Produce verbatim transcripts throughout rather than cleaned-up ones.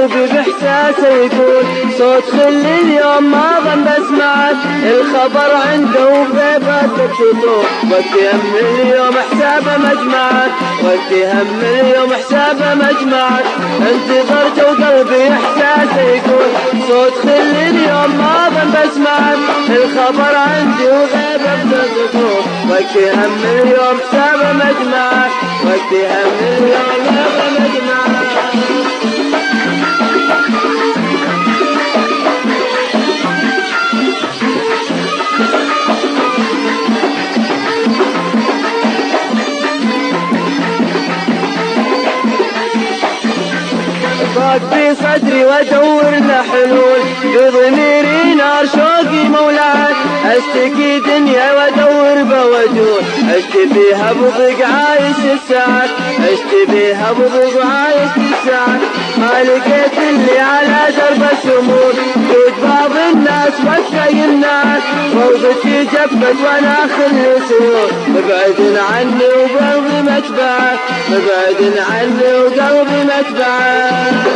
قلبي بإحساسه يقول صوت خل اليوم ما ظن بسمعك الخبر عنده وغيبات السطور وقت هم اليوم حسابه مجمعك وقت هم اليوم حسابه مجمعك انتظرت وقلبي إحساسه يقول صوت خل اليوم ما ظن بسمعك الخبر عندي وغيبة السطور وقت هم اليوم حسابه مجمعك وقت هم اليوم حسابه مجمعك. ضاق في صدري وادور له حلول بضميري نار شوقي مولعك اشتكي دنيا وادور بوجود اشتبيها بضيق عايش الساعات اشتبيها بضيق عايش الساعات ما لقيت اللي على درب الشمول جود بعض الناس وكا يمنعك روضتي جفت وانا خلي سيور مبعد عني وقلبي متبعك مبعد عني وقلبي متبعك.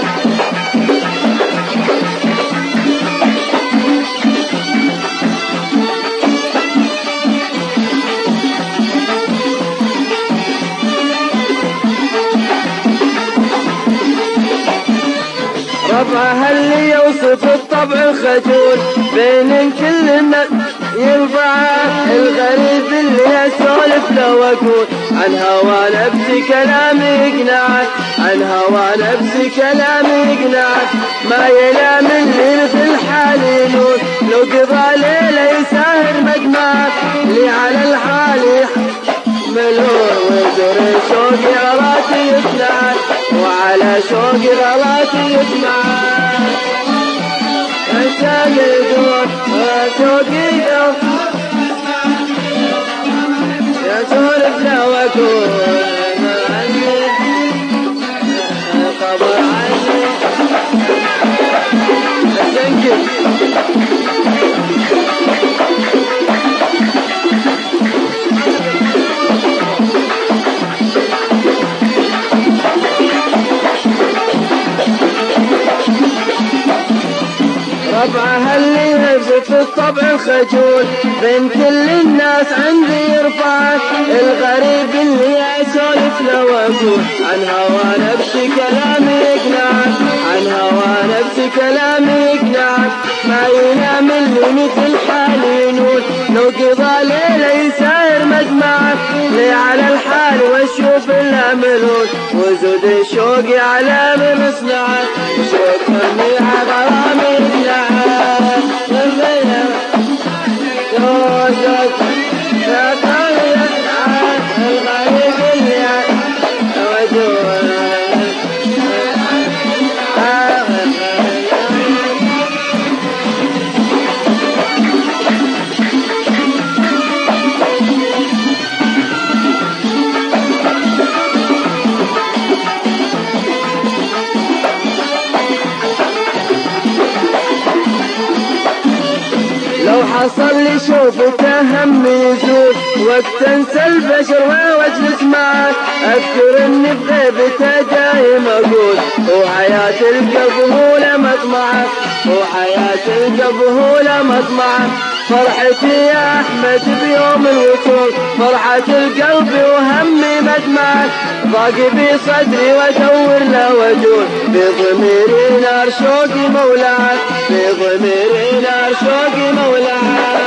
ربعها اللي يوصف الطبع الخجول بين كل الناس يرفعه الغريب اللي اسولف له واقول عن هوا نفسي كلامي يقنعك عن هوا نفسي كلامي يقنعك ما ينام الليل في الحال ينور لو قضى ليله يساهر مجمعك لي على الحال ملور وزر شوقي غلاتي يطلعك وعلى شوقي غلاتي يطلعك انت يدور شوقي يا سولف لا واكون عني خبر عني الزنكر ربعها اللي يهزف الطبع الخجول بين كل الناس عندي يرفعك الغريب اللي اسولف له واقول عن هوا نفسي كلامي يقنعك عن هوا نفسي كلامي يقنعك ما ينام اللي مثل حالي ينول لو قضى ليله يساير مجمعك لي على الحال واشوف الاملول وزود شوقي على من اصنعك شكرني على غرامي يقنعك يا طريق الغريب اللي ودور لو حصل لي شوفته هم يزول وقت انسى البشر واجلس معك اذكر اني بغيبته دايم اقول وحياة القلب هو لمطمعك وحياة القلب هو لمطمعك فرحتي يا احمد بيوم الوصول فرحة القلب وهمي مدمعك ضاق بي صدري وادور له وجول بضميري نار شوقي مولعك بضميري نار شوقي مولعك.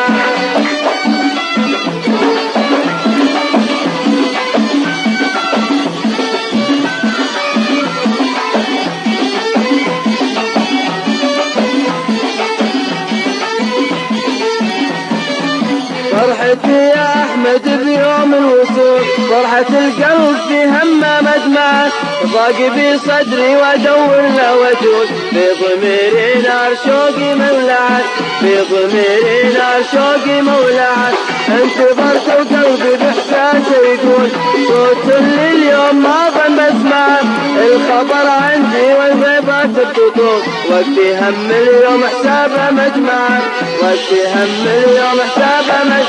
فرحتي يا احمد بيوم الوصول فرحة القلب في همه مدمعك ضاق بي صدري وادور له وجود بضميري نار شوقي مولعك بضميري نار شوقي مولعك انتظرت وقلبي باحساسه يقول صوت اللي اليوم ما ظن بسمعك الخبر عندي والغيبات بتطول وقتي هم اليوم حسابه مجمعك وقتي هم اليوم حسابه مجمعك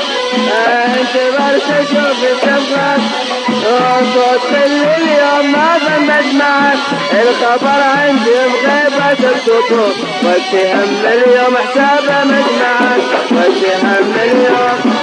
انتظرت اشوف تبغاك صوت اللي اليوم ما ظن بسمعك الخبر عندي بغيبة السطور وقت هم اليوم حسابه مجمعك وقت هم اليوم.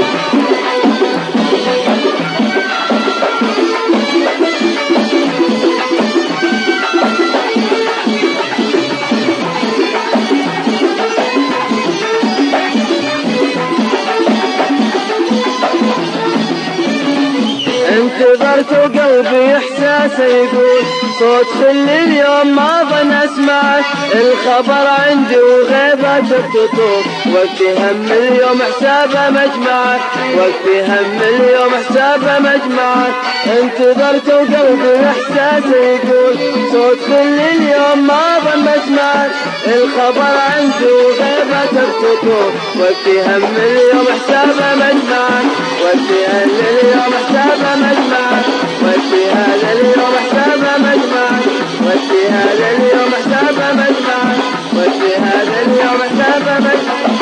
انتظرت وقلبي احساسه يقول صوت خل اليوم ما ظن اسمعك. الخبر عندي وغيبة التطور وقت هم اليوم حسابه مجمعك وقت هم اليوم حسابه مجمعك. انتظرت وقلبي احساسه يقول صوت خل اليوم ما ظن اسمعك. الخبر عندي وغيبة التطور وقت هم اليوم حسابه مجمعك وقت هم اليوم حسابه مجمعك وفي هذا اليوم حسابه مجمعك وفي هذا اليوم حسابه مجمعك وفي هذا اليوم حسابه مجمعك.